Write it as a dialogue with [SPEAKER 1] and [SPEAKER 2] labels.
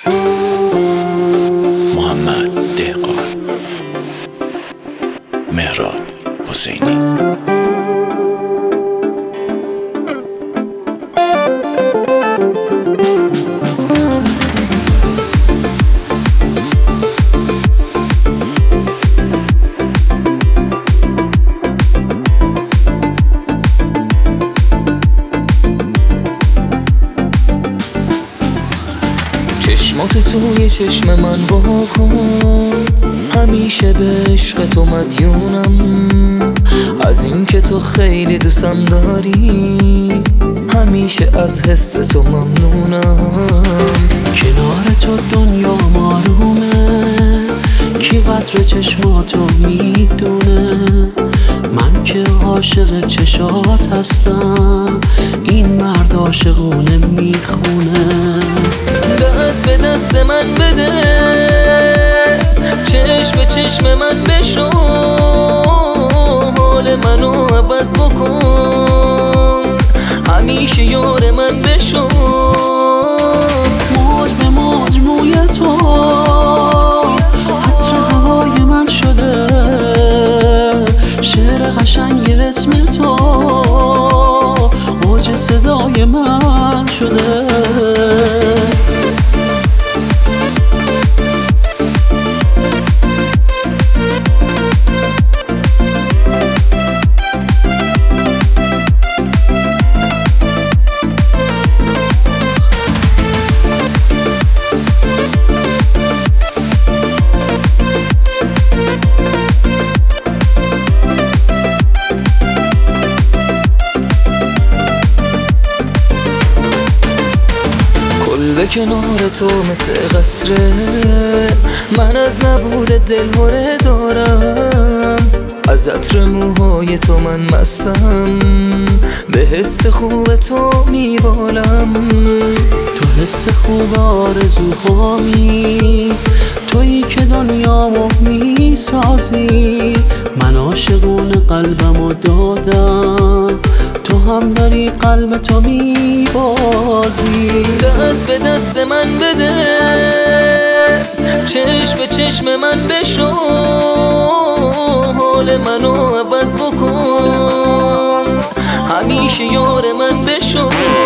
[SPEAKER 1] محمد دهقان، مهراد حسینی.
[SPEAKER 2] چشمات توی چشم من واکن، همیشه به عشق تو مدیونم. از این که تو خیلی دوستم داری، همیشه از حس تو ممنونم.
[SPEAKER 3] کنار تو دنیا آرومه، کی قدر چشماتو میدونه. من که عاشق چشات هستم، این مرد عاشقونه میخونه.
[SPEAKER 2] دست به دست من بده، چشم به چشم من بشو، حال منو عوض بکن، همیشه یار من بشو.
[SPEAKER 3] موج به موج موی تو عطر هوای من شده، شعر قشنگ اسم تو اوج صدای من شده.
[SPEAKER 2] به کنار تو مثل قصره، من از نبود دل هره دارم. از عطر موهای تو من مستم، به حس خوب تو میبالم.
[SPEAKER 3] تو حس خوب آرزوهامی، تویی که دنیامو میسازی. من عاشقون قلبمو دادم، تو هم داری قلب تو میبازی.
[SPEAKER 2] دست به دست من بده، چشم به چشم من بشو، حال منو عوض بکن، همیشه یار من بشو.